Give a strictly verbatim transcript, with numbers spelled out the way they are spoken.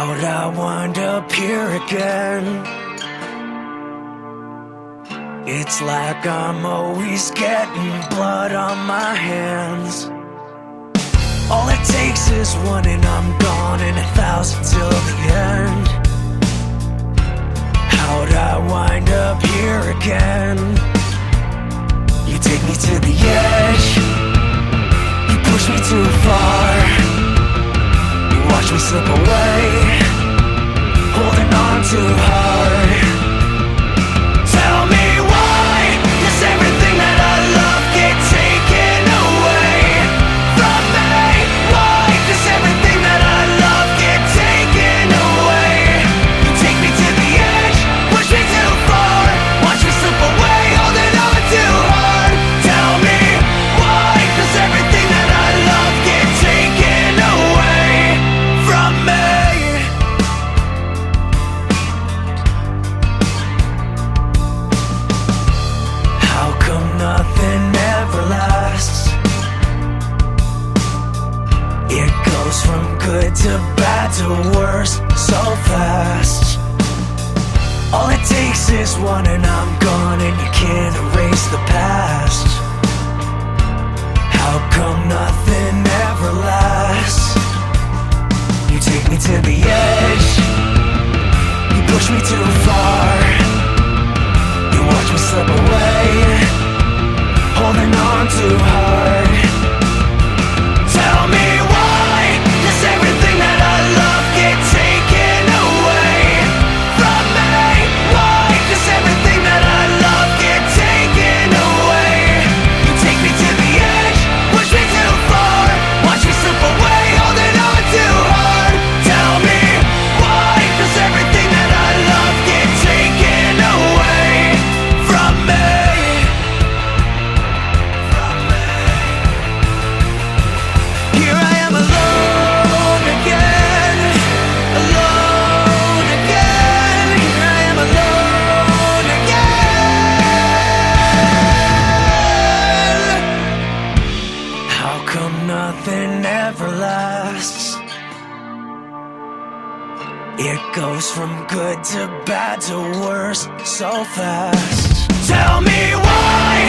How'd I wind up here again? It's like I'm always getting blood on my hands. All it takes is one and I'm gone, and a thousand till the end. How'd I wind up here again? You take me to the edge, you push me too far, you watch me slip away, holding on too hard. Tell me why does everything that I love get taken away from me? Why does everything that I love get taken away? You take me to the edge, push me too far, watch me slip away, holding on too hard. Tell me why does everything that I love get taken away from me? How come nothing ever lasts? It goes from good to bad to worse so fast. All it takes is one and I'm gone, and you can't erase the past. How come nothing ever lasts? You take me to the edge, you push me too far, you watch me slip away, holding on too hard. Tell me why does everything that I love get taken away from me? Why does everything that I love get taken away? You take me to the edge, push me too far, watch me slip away, holding on too hard. Tell me why does everything that I love get taken away from me? Here I am alone again, alone again. Here I am alone again. How come nothing ever lasts? It goes from good to bad to worse so fast. Tell me why